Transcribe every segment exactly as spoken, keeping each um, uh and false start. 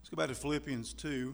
Let's go back to Philippians two.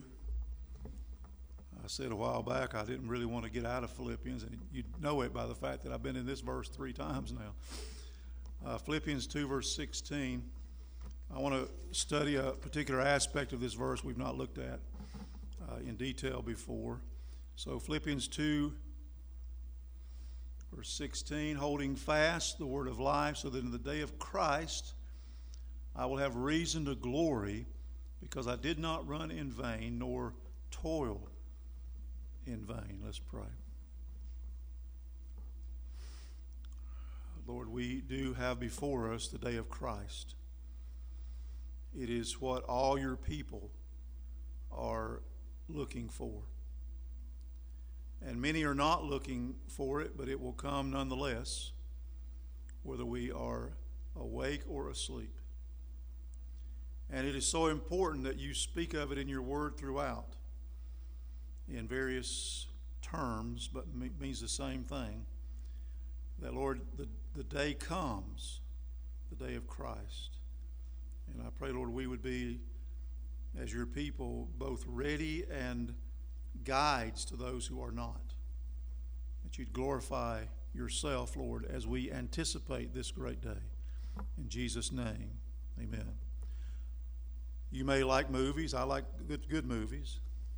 I said a while back I didn't really want to get out of Philippians, and you know it by the fact that I've been in this verse three times now. Uh, Philippians two, verse sixteen. I want to study a particular aspect of this verse we've not looked at uh, in detail before. So Philippians two, verse sixteen, holding fast the word of life, so that in the day of Christ I will have reason to glory, because I did not run in vain, nor toil in vain. Let's pray. Lord, we do have before us the day of Christ. It is what all your people are looking for. And many are not looking for it, but it will come nonetheless, whether we are awake or asleep. And it is so important that you speak of it in your word throughout, in various terms, but means the same thing. That, Lord, the, the day comes, the day of Christ. And I pray, Lord, we would be, as your people, both ready and guides to those who are not. That you'd glorify yourself, Lord, as we anticipate this great day. In Jesus' name, amen. You may like movies. I like good, good movies.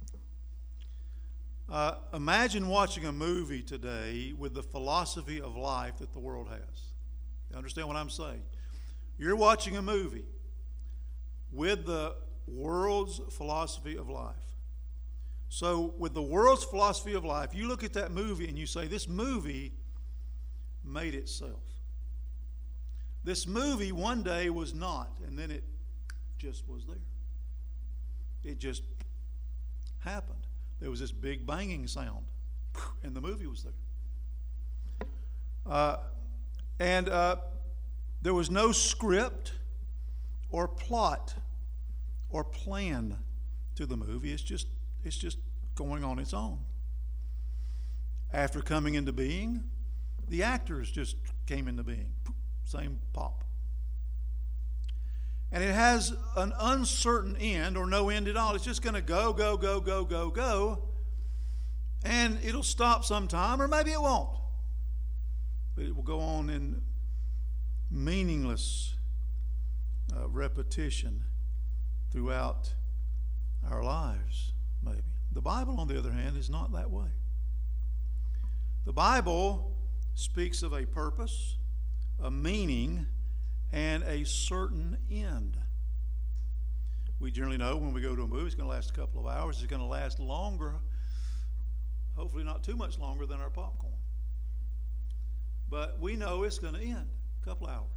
Uh, imagine watching a movie today with the philosophy of life that the world has. You understand what I'm saying? You're watching a movie with the world's philosophy of life. So with the world's philosophy of life, you look at that movie and you say, this movie made itself. This movie one day was not, and then it just was there. It just happened. There was this big banging sound, and the movie was there. Uh, and uh, there was no script or plot or plan to the movie. It's just it's just going on its own. After coming into being, the actors just came into being. Same pop. And it has an uncertain end or no end at all. It's just going to go, go, go, go, go, go. And it'll stop sometime, or maybe it won't. But it will go on in meaningless uh, repetition throughout our lives, maybe. The Bible, on the other hand, is not that way. The Bible speaks of a purpose, a meaning, and a certain end. We generally know when we go to a movie, it's going to last a couple of hours. It's going to last longer, hopefully not too much longer than our popcorn. But we know it's going to end a couple hours.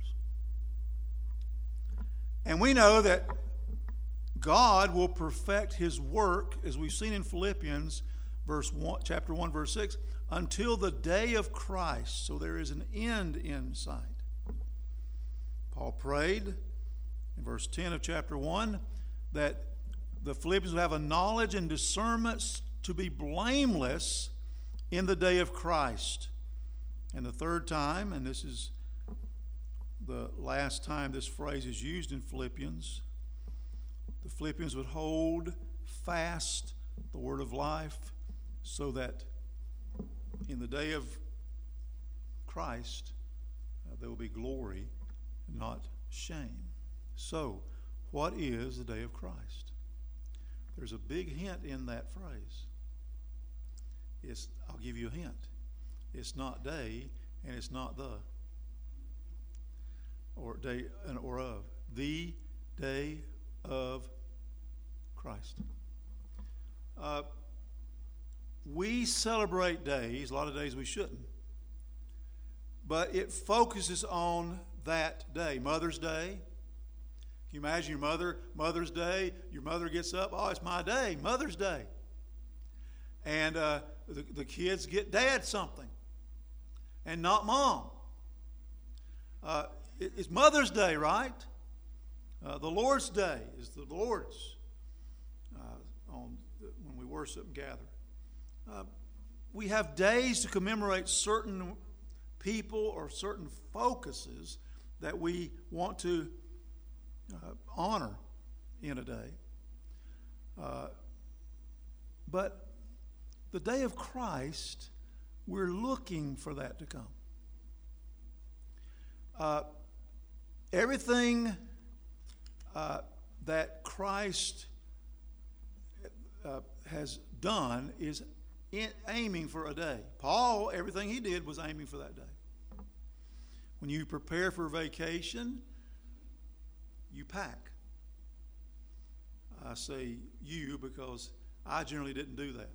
And we know that God will perfect his work, as we've seen in Philippians, verse one, chapter one, verse six, until the day of Christ. So there is an end in sight. Paul prayed in verse ten of chapter one that the Philippians would have a knowledge and discernment to be blameless in the day of Christ. And the third time, and this is the last time this phrase is used in Philippians, the Philippians would hold fast the word of life, so that in the day of Christ uh, there will be glory, not shame. So, what is the day of Christ? There's a big hint in that phrase. It's, I'll give you a hint. It's not day, and it's not the, or day or of. The day of Christ. Uh, we celebrate days, a lot of days we shouldn't, but it focuses on that day. Mother's Day. Can you imagine your mother, Mother's Day, your mother gets up, oh, it's my day, Mother's Day. And uh, the, the kids get dad something and not mom. Uh, it, it's Mother's Day, right? Uh, the Lord's Day is the Lord's uh, on the, when we worship and gather. Uh, we have days to commemorate certain people or certain focuses that we want to uh, honor in a day. Uh, but the day of Christ, we're looking for that to come. Uh, everything uh, that Christ uh, has done is in, aiming for a day. Paul, everything he did was aiming for that day. When you prepare for vacation, you pack. I say you because I generally didn't do that.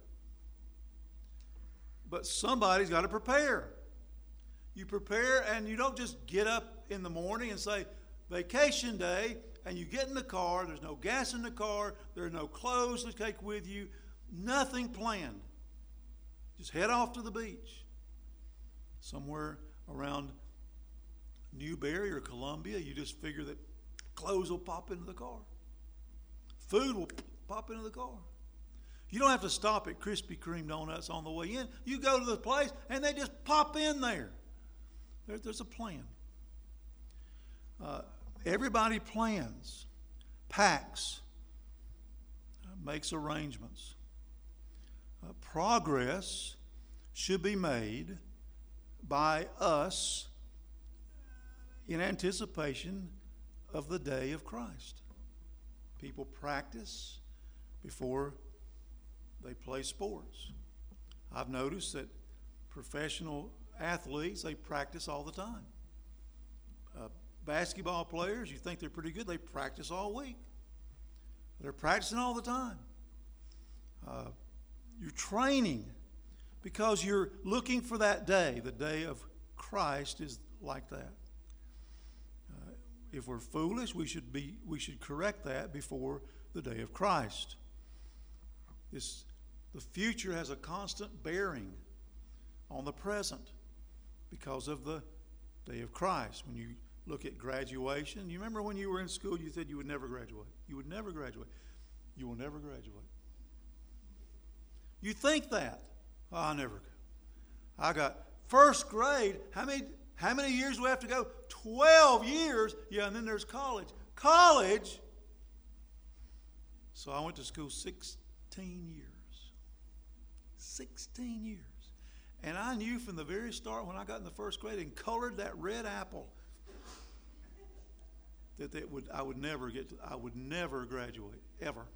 But somebody's got to prepare. You prepare, and you don't just get up in the morning and say, vacation day, and you get in the car, there's no gas in the car, there are no clothes to take with you, nothing planned. Just head off to the beach. Somewhere around Newberry or Columbia, you just figure that clothes will pop into the car. Food will pop into the car. You don't have to stop at Krispy Kreme donuts on the way in. You go to the place, and they just pop in there. There, there's a plan. Uh, everybody plans, packs, uh, makes arrangements. Uh, progress should be made by us in anticipation of the day of Christ. People practice before they play sports. I've noticed that professional athletes, they practice all the time. Uh, basketball players, you think they're pretty good, they practice all week. They're practicing all the time. Uh, you're training because you're looking for that day. The day of Christ is like that. Uh, if we're foolish, we should be we should correct that before the day of Christ. This the future has a constant bearing on the present because of the day of Christ. When you look at graduation, you remember when you were in school, you said you would never graduate. You would never graduate. You will never graduate. You think that. Oh, I never go. I got first grade. How many, how many years do we have to go? Twelve years. Yeah, and then there's college. College. So I went to school sixteen years. sixteen years. And I knew from the very start when I got in the first grade and colored that red apple that that would I would never get to, I would never graduate ever.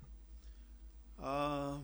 Uh,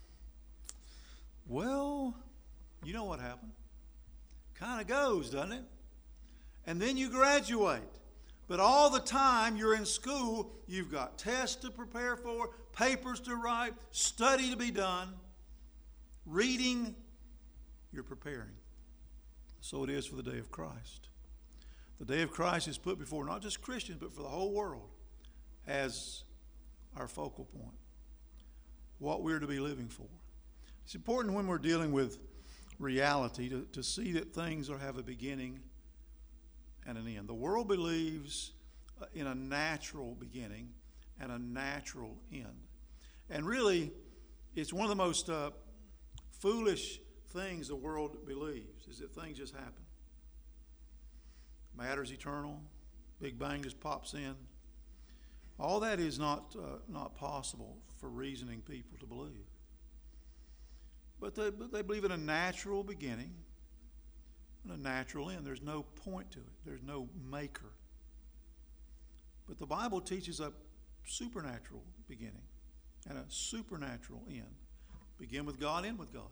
well, you know what happened. Kind of goes, doesn't it? And then you graduate. But all the time you're in school, you've got tests to prepare for, papers to write, study to be done, reading. You're preparing. So it is for the day of Christ. The day of Christ is put before not just Christians, but for the whole world as our focal point. What we're to be living for. It's important when we're dealing with reality to, to see that things are, have a beginning and an end. The world believes in a natural beginning and a natural end. And really, it's one of the most uh, foolish things the world believes, is that things just happen. Matter's eternal. Big Bang just pops in. All that is not uh, not possible for reasoning people to believe. But they, but they believe in a natural beginning and a natural end. There's no point to it. There's no maker. But the Bible teaches a supernatural beginning and a supernatural end. Begin with God, end with God.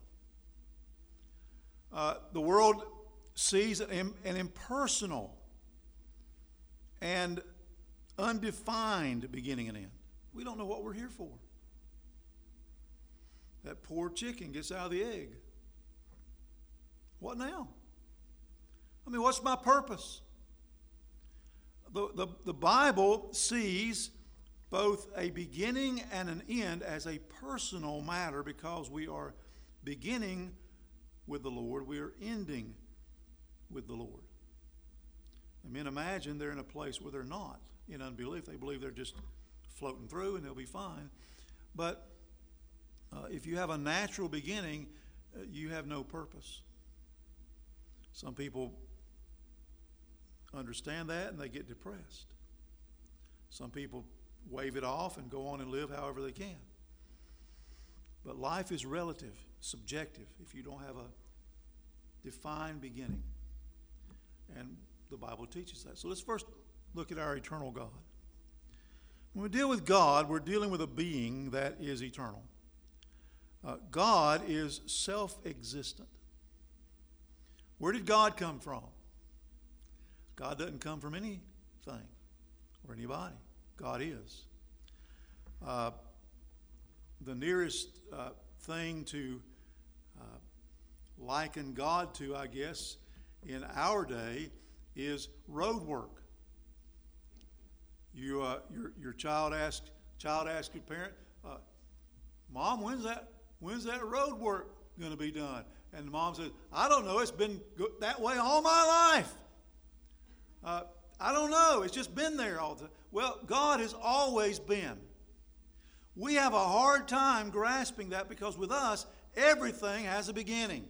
Uh, the world sees an, an impersonal and undefined beginning and end. We don't know what we're here for. That poor chicken gets out of the egg. What now? I mean, what's my purpose? The, the, the Bible sees both a beginning and an end as a personal matter because we are beginning with the Lord. We are ending with the Lord. And men imagine they're in a place where they're not in unbelief. They believe they're just floating through and they'll be fine. But uh, if you have a natural beginning, uh, you have no purpose. Some people understand that and they get depressed. Some people wave it off and go on and live however they can. But life is relative, subjective, if you don't have a defined beginning. And the Bible teaches that. So let's first look at our eternal God. When we deal with God, we're dealing with a being that is eternal. Uh, God is self-existent. Where did God come from? God doesn't come from anything or anybody. God is. Uh, the nearest uh, thing to uh, liken God to, I guess, in our day is road work. You, uh, your your child asks child asks your parent, uh, "Mom, when's that when's that road work going to be done?" And the mom says, "I don't know. It's been go- that way all my life. Uh, I don't know. It's just been there all the time." Well, God has always been. We have a hard time grasping that because with us, everything has a beginning.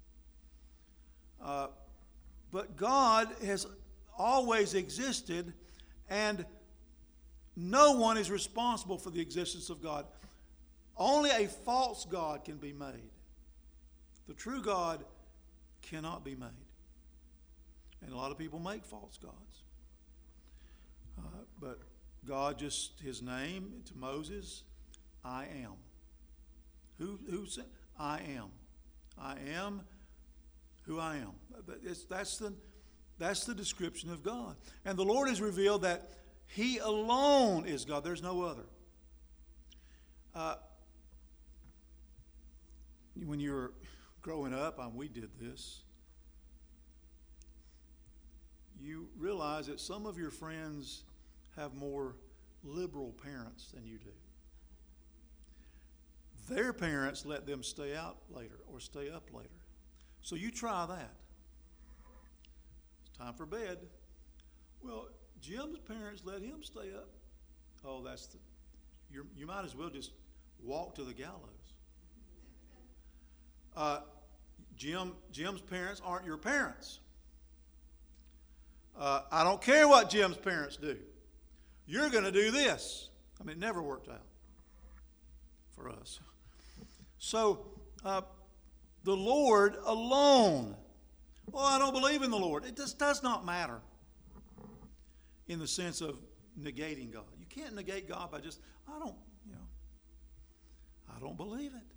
Uh, but God has always existed, and no one is responsible for the existence of God. Only a false God can be made. The true God cannot be made. And a lot of people make false gods. Uh, but God just, his name to Moses, I am. Who, who said? I am. I am who I am. It's, that's the, that's the description of God. And the Lord has revealed that he alone is God. There's no other. Uh, when you were growing up, um, we did this. You realize that some of your friends have more liberal parents than you do. Their parents let them stay out later or stay up later. So you try that. It's time for bed. Well, Jim's parents let him stay up. Oh, that's the, you're, you might as well just walk to the gallows. Uh, Jim, Jim's parents aren't your parents. Uh, I don't care what Jim's parents do. You're going to do this. I mean, it never worked out for us. So, uh, the Lord alone. Well, I don't believe in the Lord. It just does not matter in the sense of negating God. You can't negate God by just, I don't, you know, I don't believe it.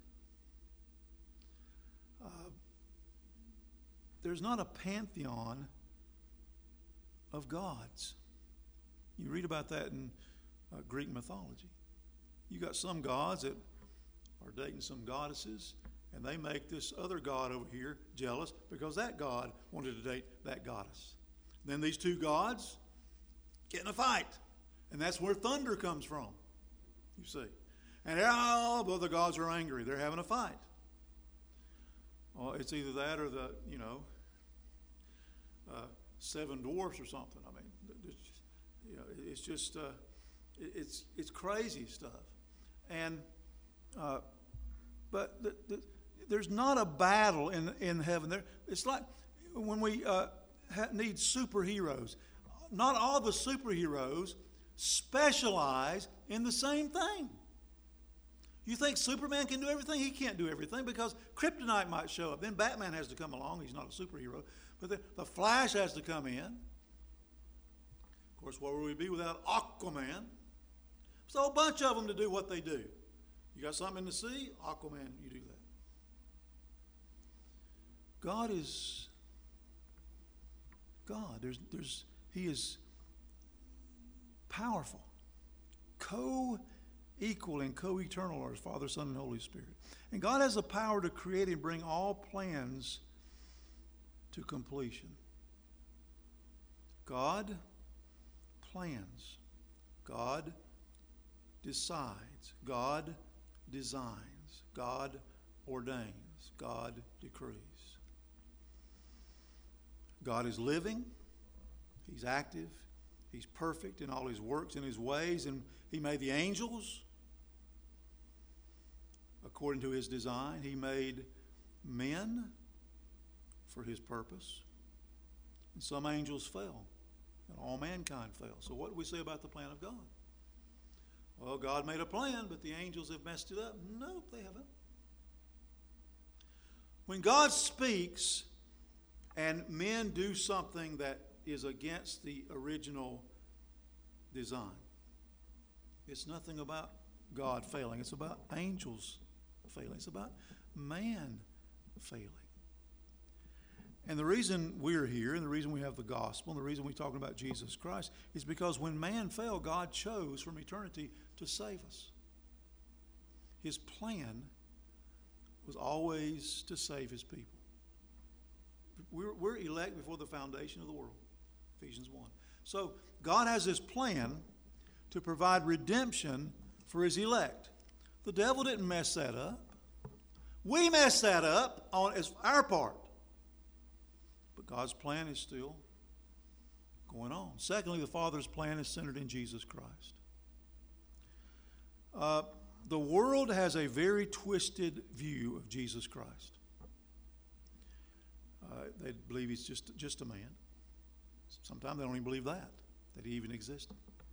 Uh, there's not a pantheon of gods. You read about that in uh, Greek mythology. You got some gods that are dating some goddesses, and they make this other god over here jealous because that god wanted to date that goddess. Then these two gods get in a fight, and that's where thunder comes from, you see. And all the other gods are angry. They're having a fight. Well, it's either that or the, you know, uh, seven dwarfs or something. I mean, it's just, you know, it's just, uh, it's it's crazy stuff. And, uh, but the, the, there's not a battle in in heaven. There, it's like when we uh, ha- need superheroes. Not all the superheroes specialize in the same thing. You think Superman can do everything? He can't do everything because kryptonite might show up. Then Batman has to come along. He's not a superhero. But the, the Flash has to come in. Of course, where would we be without Aquaman? There's a whole bunch of them to do what they do. You got something in the sea? Aquaman, you do that. God is God. There's, there's, he is powerful. Co-equal and co-eternal are his Father, Son, and Holy Spirit. And God has the power to create and bring all plans to completion. God plans. God decides. God designs. God ordains. God decrees. God is living. He's active. He's perfect in all his works and his ways. And he made the angels according to his design. He made men for his purpose. And some angels fell. And all mankind fell. So what do we say about the plan of God? Well, God made a plan, but the angels have messed it up. No, they haven't. When God speaks and men do something that is against the original design, it's nothing about God failing. It's about angels failing. It's about man failing. And the reason we're here, and the reason we have the gospel, and the reason we're talking about Jesus Christ, is because when man fell, God chose from eternity to save us. His plan was always to save his people. We're, we're elect before the foundation of the world, Ephesians one. So God has this plan to provide redemption for his elect. The devil didn't mess that up. We messed that up on as our part. But God's plan is still going on. Secondly, the Father's plan is centered in Jesus Christ. Uh, the world has a very twisted view of Jesus Christ. Uh, they believe he's just, just a man. Sometimes they don't even believe that, that he even existed.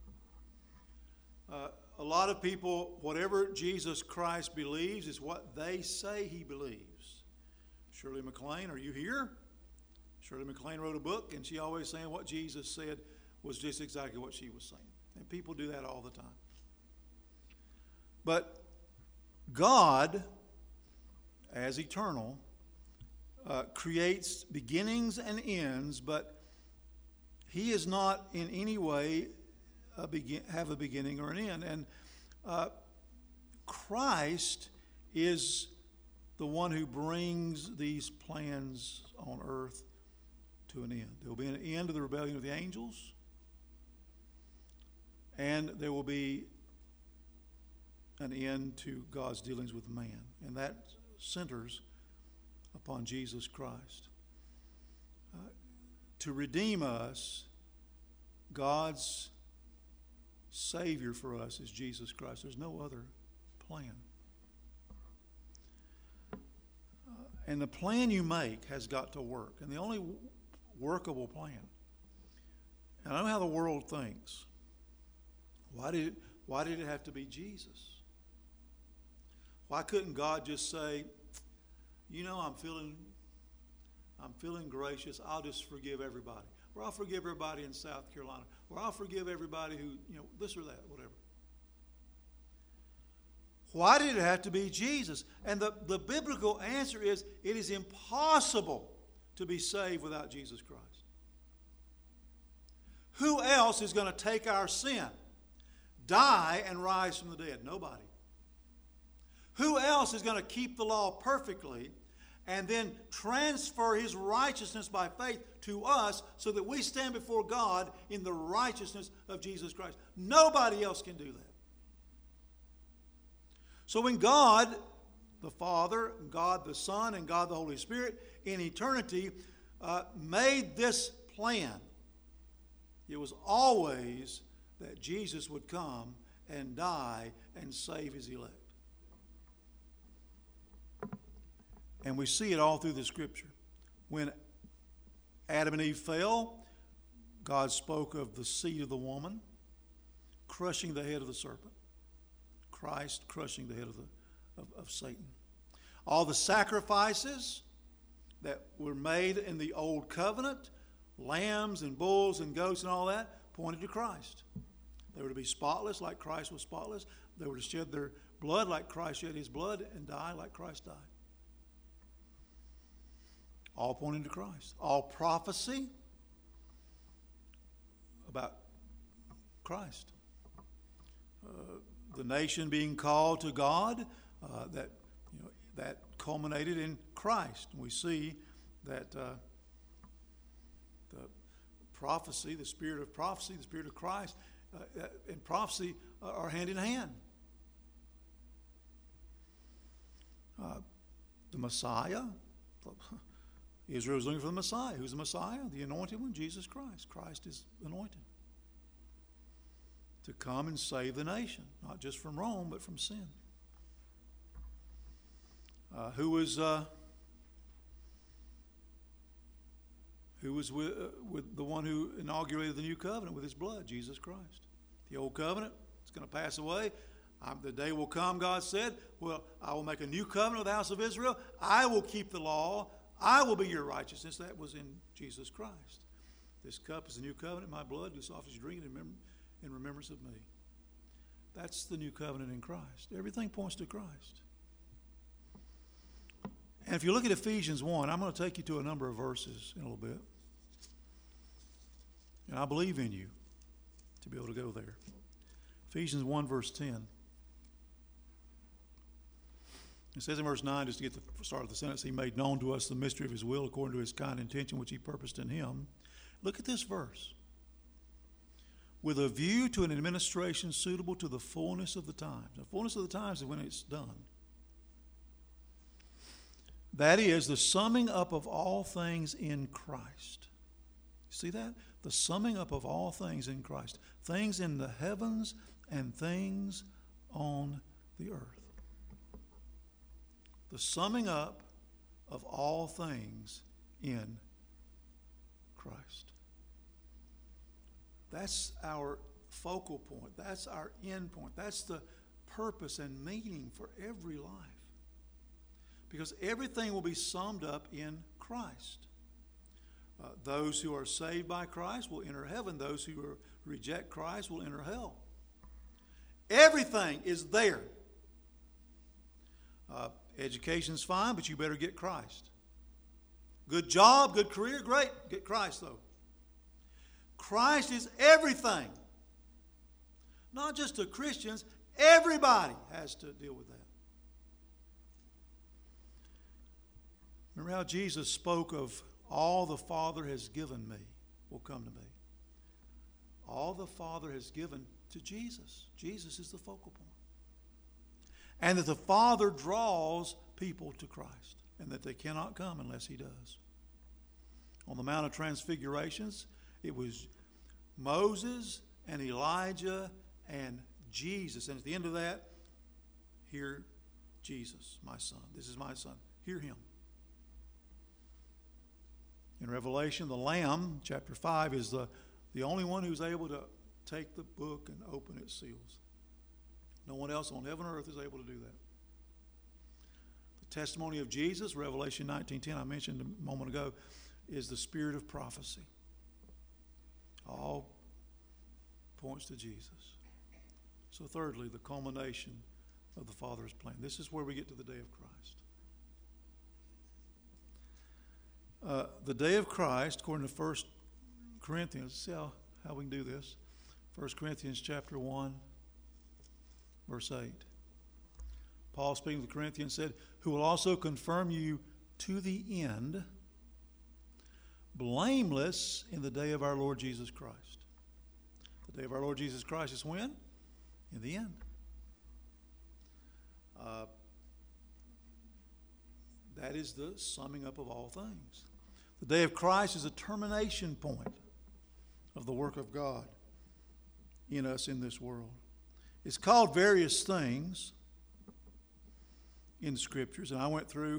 Uh, a lot of people, whatever Jesus Christ believes is what they say he believes. Shirley MacLaine, are you here? Shirley MacLaine wrote a book, and she always saying what Jesus said was just exactly what she was saying. And people do that all the time. But God, as eternal, uh, creates beginnings and ends, but he is not in any way a begin, have a beginning or an end. And uh, Christ is the one who brings these plans on earth to an end. There will be an end to the rebellion of the angels, and there will be an end to God's dealings with man. And that centers upon Jesus Christ. Uh, to redeem us, God's Savior for us is Jesus Christ. There's no other plan. Uh, and the plan you make has got to work. And the only workable plan. And I know how the world thinks. Why did it, why did it have to be Jesus? Why couldn't God just say, you know, I'm feeling I'm feeling gracious. I'll just forgive everybody. Or I'll forgive everybody in South Carolina. Or I'll forgive everybody who, you know, this or that, whatever. Why did it have to be Jesus? And the, the biblical answer is it is impossible to be saved without Jesus Christ. Who else is going to take our sin, die, and rise from the dead? Nobody. Who else is going to keep the law perfectly and then transfer his righteousness by faith to us so that we stand before God in the righteousness of Jesus Christ? Nobody else can do that. So when God the Father, God the Son, and God the Holy Spirit in eternity uh, made this plan, it was always that Jesus would come and die and save his elect. And we see it all through the Scripture. When Adam and Eve fell, God spoke of the seed of the woman crushing the head of the serpent. Christ crushing the head of, the, of, of Satan. All the sacrifices that were made in the Old Covenant, lambs and bulls and goats and all that, pointed to Christ. They were to be spotless like Christ was spotless. They were to shed their blood like Christ shed his blood and die like Christ died. All pointing to Christ. All prophecy about Christ. Uh, the nation being called to God, uh, that you know that culminated in Christ. And we see that uh, the prophecy, the spirit of prophecy, the spirit of Christ, uh, and prophecy uh, are hand in hand. Uh, the Messiah. Israel was looking for the Messiah. Who's the Messiah? The anointed one, Jesus Christ. Christ is anointed to come and save the nation, not just from Rome, but from sin. Uh, who was uh, who was with, uh, with the one who inaugurated the new covenant with his blood? Jesus Christ. The old covenant is going to pass away. I'm, the day will come, God said, well, I will make a new covenant with the house of Israel. I will keep the law. I will be your righteousness. That was in Jesus Christ. This cup is the new covenant in my blood. As often as you drink it in, in remembrance of me. That's the new covenant in Christ. Everything points to Christ. And if you look at Ephesians one, I'm going to take you to a number of verses in a little bit. And I believe in you to be able to go there. Ephesians one, verse ten. It says in verse nine, just to get the start of the sentence, he made known to us the mystery of his will according to his kind intention which he purposed in him. Look at this verse. With a view to an administration suitable to the fullness of the times. The fullness of the times is when it's done. That is the summing up of all things in Christ. See that? The summing up of all things in Christ. Things in the heavens and things on the earth. The summing up of all things in Christ. That's our focal point. That's our end point. That's the purpose and meaning for every life. Because everything will be summed up in Christ. Uh, those who are saved by Christ will enter heaven. Those who are, reject Christ will enter hell. Everything is there. Uh, education's fine, but you better get Christ. Good job, good career, great. Get Christ, though. Christ is everything. Not just to Christians, everybody has to deal with that. Remember how Jesus spoke of all the Father has given me will come to me. All the Father has given to Jesus. Jesus is the focal point. And that the Father draws people to Christ. And that they cannot come unless He does. On the Mount of Transfigurations, it was Moses and Elijah and Jesus. And at the end of that, hear Jesus, my son. This is my son. Hear Him. In Revelation, the Lamb, chapter five, is the, the only one who's able to take the book and open its seals. No one else on heaven or earth is able to do that. The testimony of Jesus, Revelation nineteen ten, I mentioned a moment ago, is the spirit of prophecy. All points to Jesus. So thirdly, the culmination of the Father's plan. This is where we get to the day of Christ. Uh, the day of Christ, according to First Corinthians, see how, how we can do this. First Corinthians chapter one, verse eight. Paul, speaking to the Corinthians, said, who will also confirm you to the end, blameless in the day of our Lord Jesus Christ. The day of our Lord Jesus Christ is when? In the end. Uh, that is the summing up of all things. The day of Christ is a termination point of the work of God in us in this world. It's called various things in the Scriptures, and I went through.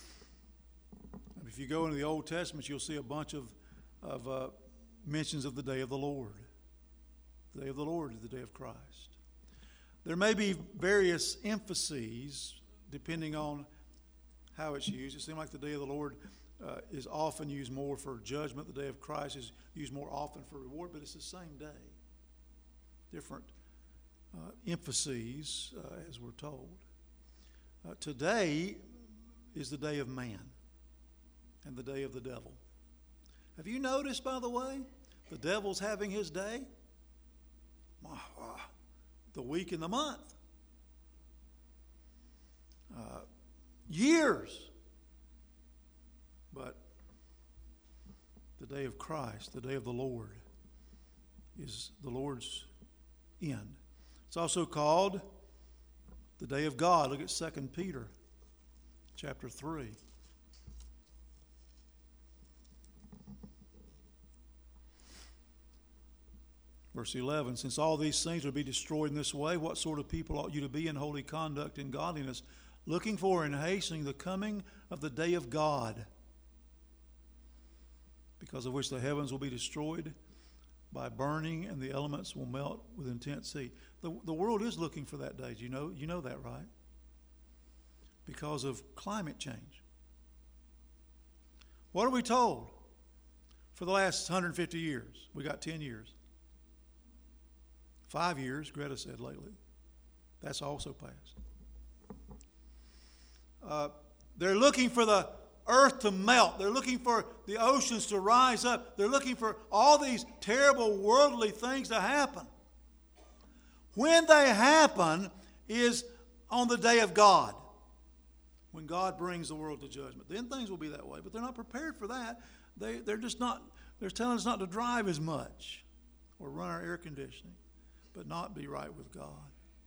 If you go into the Old Testament, you'll see a bunch of, of uh, mentions of the day of the Lord. The day of the Lord is the day of Christ. There may be various emphases depending on how it's used. It seems like the day of the Lord uh, is often used more for judgment. The day of Christ is used more often for reward, but it's the same day. Different uh, emphases, uh, as we're told. Uh, today is the day of man and the day of the devil. Have you noticed, by the way, the devil's having his day? The week and the month. Uh, years. But the day of Christ, the day of the Lord, is the Lord's end. It's also called the day of God. Look at Second Peter chapter three. Verse eleven, since all these things will be destroyed in this way, what sort of people ought you to be in holy conduct and godliness, looking for and hastening the coming of the day of God, because of which the heavens will be destroyed by burning, and the elements will melt with intense heat. The, the world is looking for that day. You know, you know that, right? Because of climate change. What are we told? For the last one hundred fifty years, we got ten years. Five years, Greta said lately. That's also passed. Uh, they're looking for the earth to melt. They're looking for the oceans to rise up. They're looking for all these terrible worldly things to happen. When they happen is on the day of God, when God brings the world to judgment. Then things will be that way, but they're not prepared for that. They, they're just not, they're telling us not to drive as much or run our air conditioning, but not be right with God.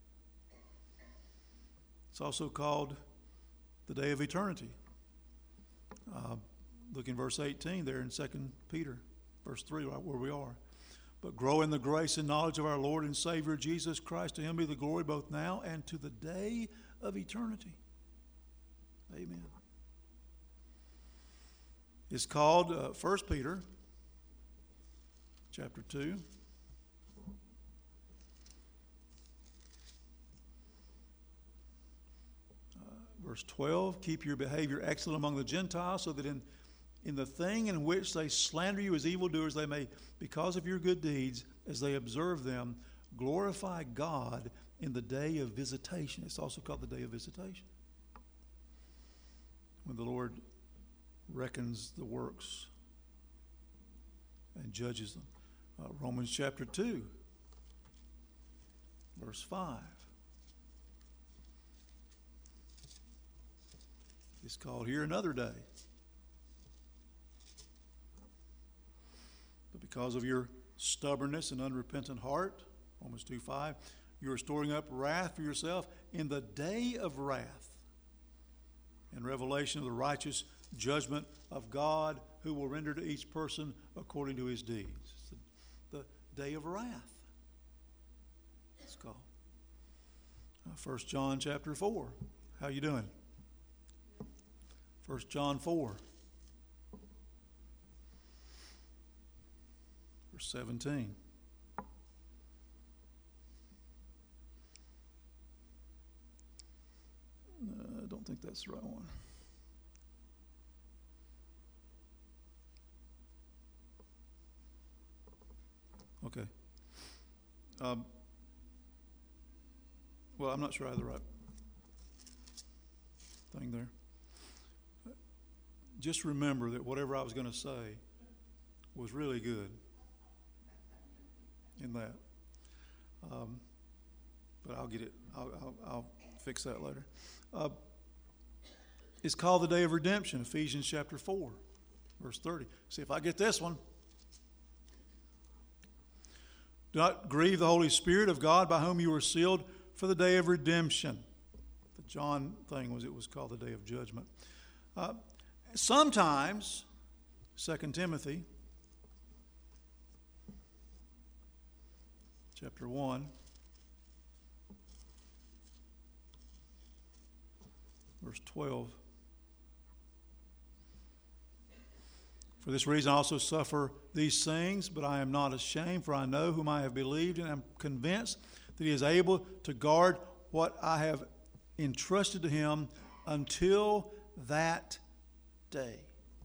It's also called the day of eternity. Uh, look in verse eighteen there in Second Peter, verse three, right where we are. But grow in the grace and knowledge of our Lord and Savior Jesus Christ. To him be the glory both now and to the day of eternity. Amen. It's called uh, First Peter chapter two. Verse twelve, keep your behavior excellent among the Gentiles, so that in, in the thing in which they slander you as evildoers, they may, because of your good deeds, as they observe them, glorify God in the day of visitation. It's also called the day of visitation, when the Lord reckons the works and judges them. Uh, Romans chapter two, verse five. It's called here another day. But because of your stubbornness and unrepentant heart, Romans two five, you are storing up wrath for yourself in the day of wrath and revelation of the righteous judgment of God, who will render to each person according to his deeds. It's the, the day of wrath, it's called. Uh, First John chapter four. How you doing? First John four, verse seventeen. Uh, I don't think that's the right one. Okay. Um, well, I'm not sure I have the right thing there. Just remember that whatever I was going to say was really good in that. Um, but I'll get it. I'll, I'll, I'll fix that later. Uh, it's called the day of redemption, Ephesians chapter four, verse thirty. See if I get this one. Do not grieve the Holy Spirit of God, by whom you were sealed for the day of redemption. The John thing was it was called the day of judgment. Uh, Sometimes, Second Timothy, chapter one, verse twelve. For this reason I also suffer these things, but I am not ashamed, for I know whom I have believed, and am convinced that he is able to guard what I have entrusted to him until that day.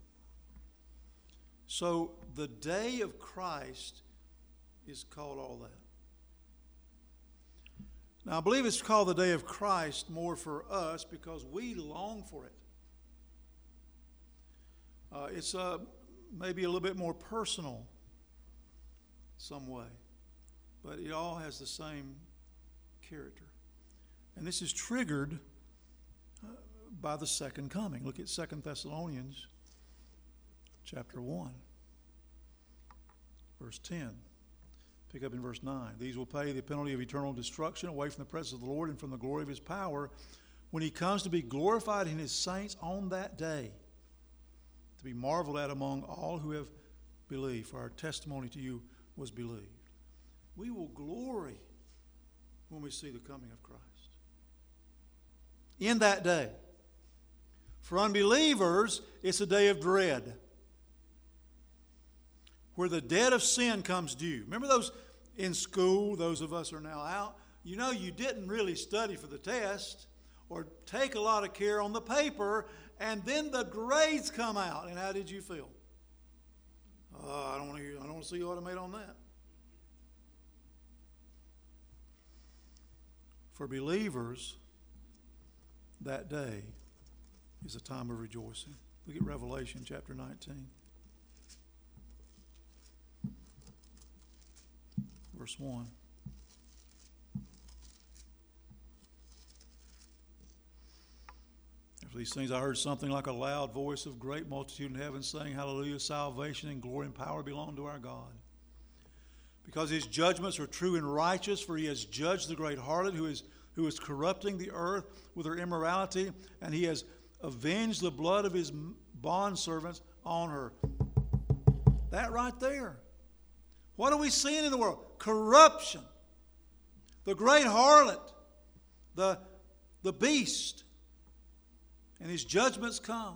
So the day of Christ is called all that. Now I believe it's called the day of Christ more for us because we long for it. Uh, it's uh, maybe a little bit more personal some way, but it all has the same character. And this is triggered by the second coming. Look at Second Thessalonians chapter one, verse ten. Pick up in verse nine. These will pay the penalty of eternal destruction away from the presence of the Lord and from the glory of his power when he comes to be glorified in his saints on that day, to be marveled at among all who have believed. For our testimony to you was believed. We will glory when we see the coming of Christ. In that day. For unbelievers, it's a day of dread. where the debt of sin comes due. Remember those in school, those of us who are now out? You know, you didn't really study for the test or take a lot of care on the paper, and then the grades come out. And how did you feel? Uh, I don't want to. I don't want to see what I made on that. For believers, that day is a time of rejoicing. Look at Revelation chapter nineteen. Verse one. After these things I heard something like a loud voice of great multitude in heaven saying, Hallelujah, salvation and glory and power belong to our God. Because his judgments are true and righteous, for he has judged the great harlot who is, who is corrupting the earth with her immorality, and he has avenged the blood of his bondservants on her. That right there. What are we seeing in the world? Corruption. The great harlot. The, the beast. And his judgments come.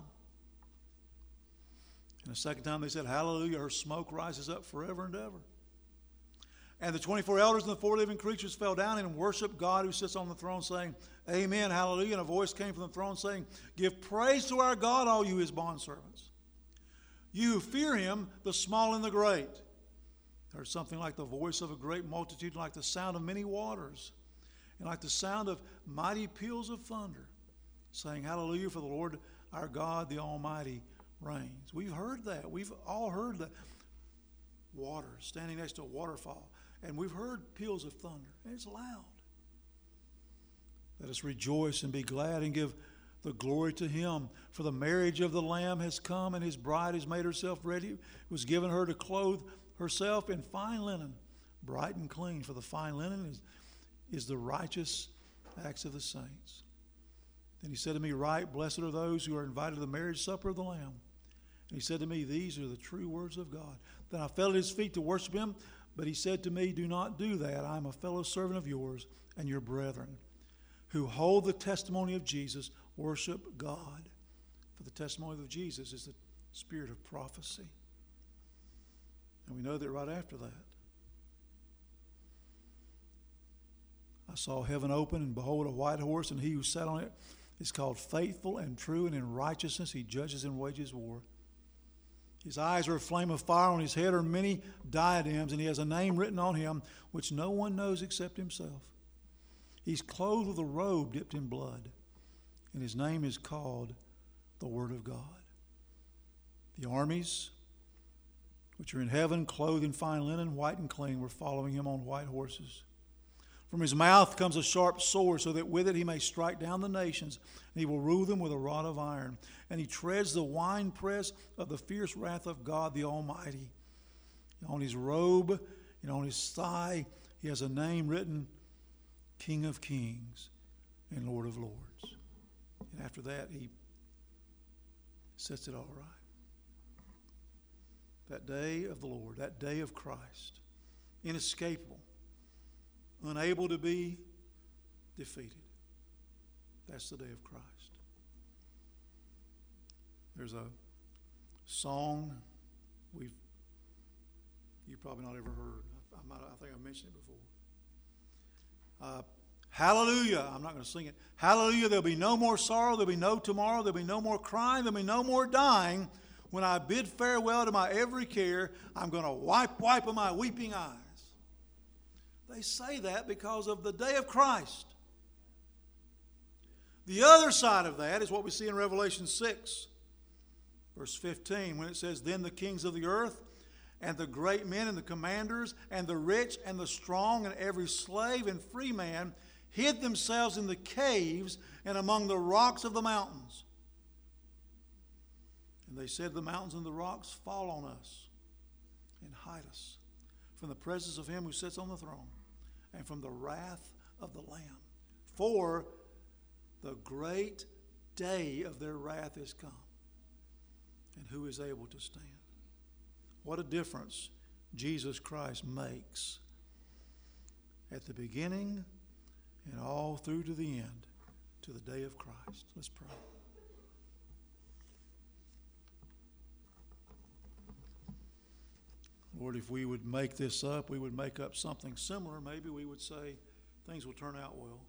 And the second time they said, Hallelujah, her smoke rises up forever and ever. And the twenty-four elders and the four living creatures fell down and worshiped God who sits on the throne, saying, Amen, hallelujah. And a voice came from the throne saying, Give praise to our God, all you his bondservants. You who fear him, the small and the great. There's something like the voice of a great multitude, like the sound of many waters, and like the sound of mighty peals of thunder, saying, Hallelujah, for the Lord our God, the Almighty, reigns. We've heard that. We've all heard that. Water, standing next to a waterfall. And we've heard peals of thunder. And it's loud. Let us rejoice and be glad and give the glory to him. For the marriage of the Lamb has come, and his bride has made herself ready. It was given her to clothe herself in fine linen, bright and clean. For the fine linen is, is the righteous acts of the saints. Then he said to me, Right, blessed are those who are invited to the marriage supper of the Lamb. And he said to me, These are the true words of God. Then I fell at his feet to worship him, but he said to me, Do not do that. I am a fellow servant of yours and your brethren, who hold the testimony of Jesus. Worship God. For the testimony of Jesus is the spirit of prophecy. And we know that right after that, I saw heaven open, and behold, a white horse, and he who sat on it is called Faithful and True, and in righteousness he judges and wages war. His eyes are a flame of fire. On his head are many diadems, and he has a name written on him which no one knows except himself. He's clothed with a robe dipped in blood, and his name is called the Word of God. The armies which are in heaven, clothed in fine linen, white and clean, were following him on white horses. From his mouth comes a sharp sword, so that with it he may strike down the nations, and he will rule them with a rod of iron. And he treads the winepress of the fierce wrath of God the Almighty. And on his robe and on his thigh he has a name written, King of Kings and Lord of Lords. And after that he sets it all right. That day of the Lord, that day of Christ, inescapable, unable to be defeated. That's the day of Christ. There's a song we've you've probably not ever heard. I, might, I think I mentioned it before. Uh, Hallelujah. I'm not going to sing it. Hallelujah. There'll be no more sorrow. There'll be no tomorrow. There'll be no more crying. There'll be no more dying. When I bid farewell to my every care, I'm going to wipe, wipe of my weeping eyes. They say that because of the day of Christ. The other side of that is what we see in Revelation six, verse fifteen, when it says, Then the kings of the earth and the great men and the commanders and the rich and the strong and every slave and free man hid themselves in the caves and among the rocks of the mountains. And they said, The mountains and the rocks, fall on us and hide us from the presence of him who sits on the throne and from the wrath of the Lamb. For the great day of their wrath is come, and who is able to stand? What a difference Jesus Christ makes at the beginning and all through to the end, to the day of Christ. Let's pray. Lord, if we would make this up, we would make up something similar. Maybe we would say things will turn out well.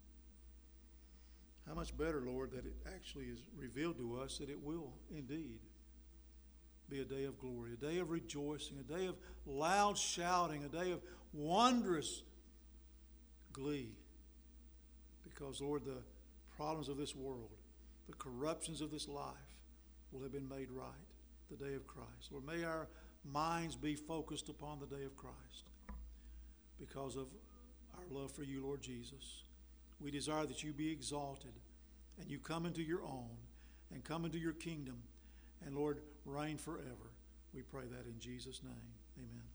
How much better, Lord, that it actually is revealed to us that it will indeed be a day of glory, a day of rejoicing, a day of loud shouting, a day of wondrous glee. Because, Lord, the problems of this world, the corruptions of this life will have been made right the day of Christ. Lord, may our minds be focused upon the day of Christ because of our love for you, Lord Jesus. We desire that you be exalted and you come into your own and come into your kingdom and, Lord, reign forever. We pray that in Jesus' name. Amen.